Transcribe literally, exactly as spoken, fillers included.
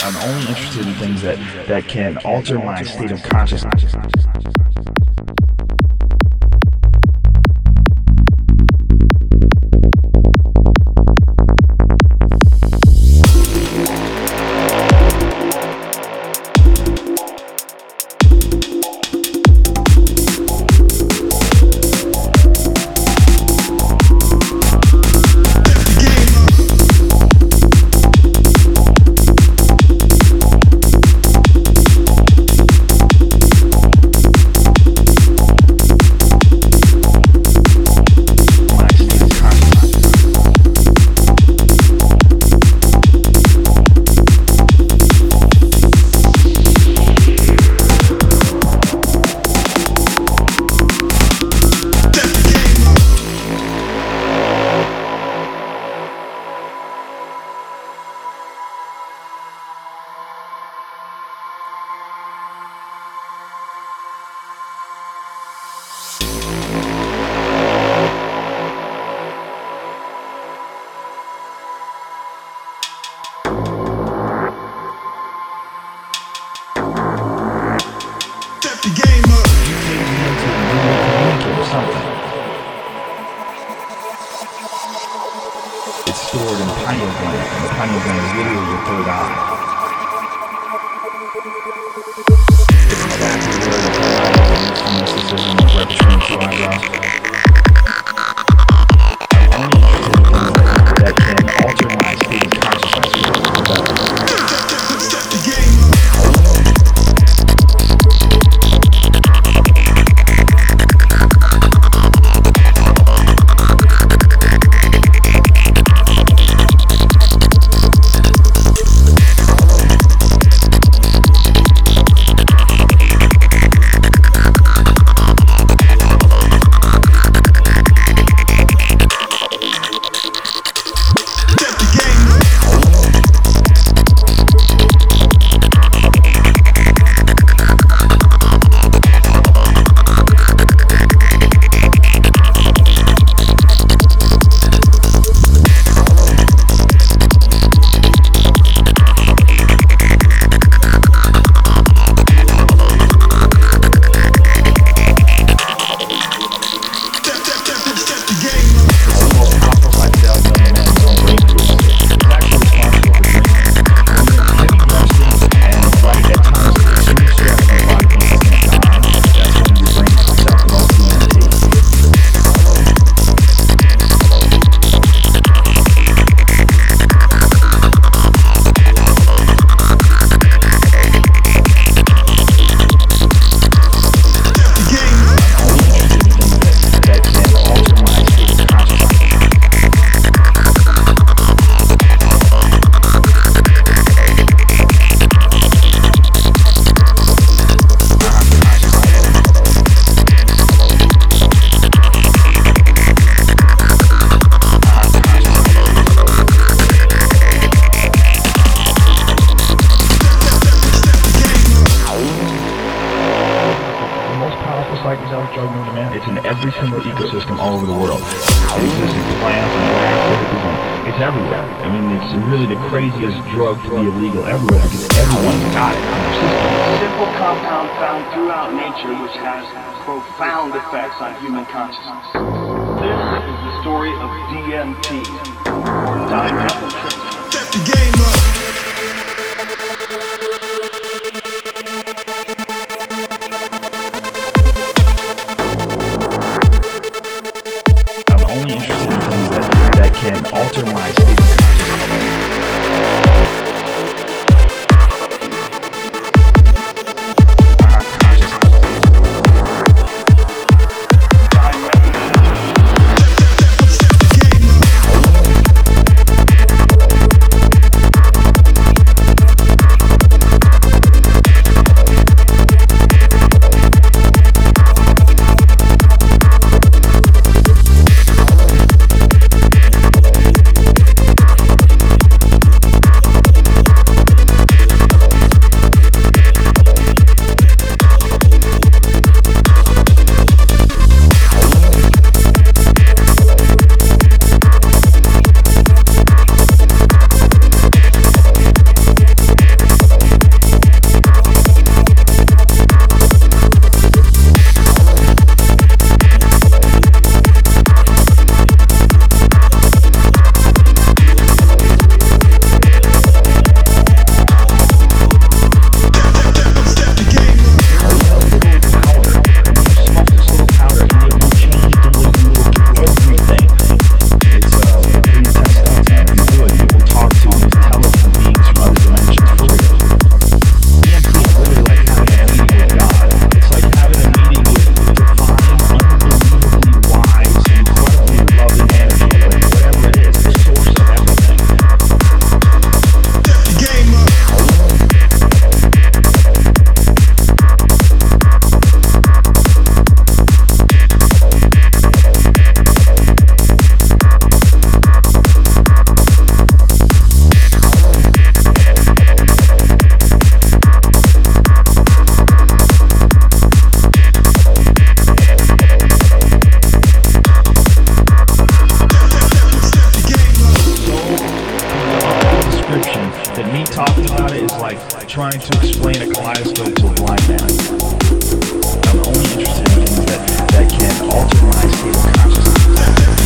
I'm only interested in things that, that can alter my state of consciousness. It's stored in the pineal gland, and the pineal gland is literally your third eye. It's exactly where the third eye is from mysticism, right between the two eyebrows. I'm only interested in things that can alter my state of consciousness. Psychedelic drug known to man. It's in every single ecosystem all over the world. It exists in plants and grass. It's everywhere. I mean, it's really the craziest drug to be illegal everywhere because everyone's got it on their system. Simple compound found throughout nature which has profound effects on human consciousness. This is the story of D M T, or dimethyltryptamine. Step the game up. Only interested in things that, that can alter my state of consciousness. talking about it is like trying to explain a kaleidoscope to a blind man. I'm only interested in things that, that can alter my state of consciousness.